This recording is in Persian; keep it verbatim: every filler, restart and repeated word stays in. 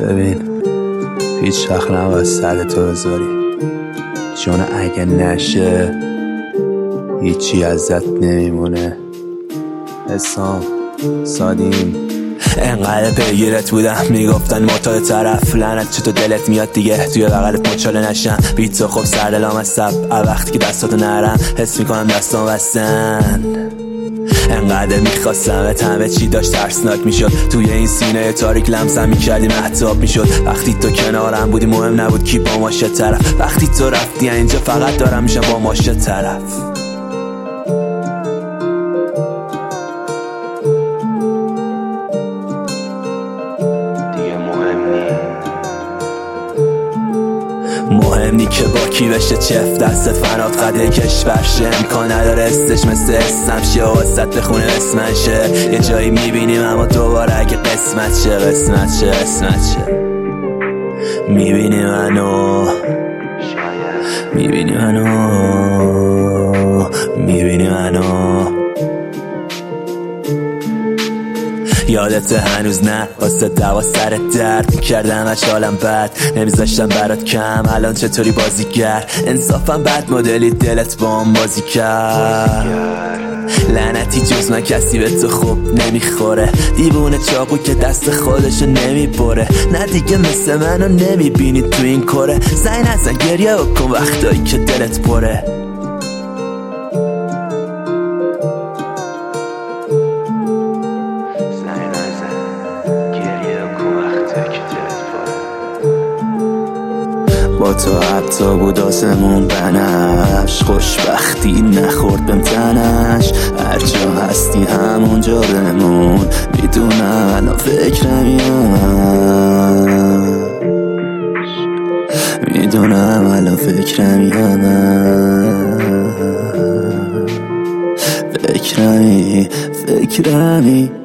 ببین هیچ وقت نباید سر تو بذاری، چون اگه نشه هیچی ازت نمیمونه. حسام سادیم انقدر پیگیرت بودم میگفتن معتاد طرف، لعنت چطور دلت میاد دیگه توی بغلت مچاله نشم. بیت تو خوب سر دلام از سب وقتی که دستاتو نرم حس میکنم دستام وستن. انقدر میخواستمت همه چی داشت ترسناک میشد، توی این سینه تاریک لمسم میکردی مهتاب میشد. وقتی تو کنارم بودی مهم نبود کی با ماشه طرف، وقتی تو رفتی اینجا فقط دارم میشم با ماشه طرف. مهم نی که با کی بشه چف، دست فنات قده کشور شه، امکان نداره استش مثل اسم شه و وسط بخونه اسمن شه. یه جایی میبینیم اما دوباره اگه قسمت شه قسمت شه قسمت شه. میبینی منو میبینی منو میبینی منو یادت هنوز نه واسه دوا سرت درد میکردم اش حالم بد نمیذاشتم برات کم. الان چطوری بازیگر انصافم بد مدلی دلت با هم بازی کرد. لعنتی جز من کسی به تو خوب نمیخوره، دیوونه چاقو که دست خودشو نمیبره. نه دیگه مثل منو نمیبینی تو این کره، زنگ نزن گریه بکن وقتایی که دلت پره. با تو حتی بود آسمون بنفش، خوشبختی نخورد بهم تنش. هر جا هستی همونجا بمون، میدونم الان فکرمیم میدونم الان فکرمیم فکرمی فکرمی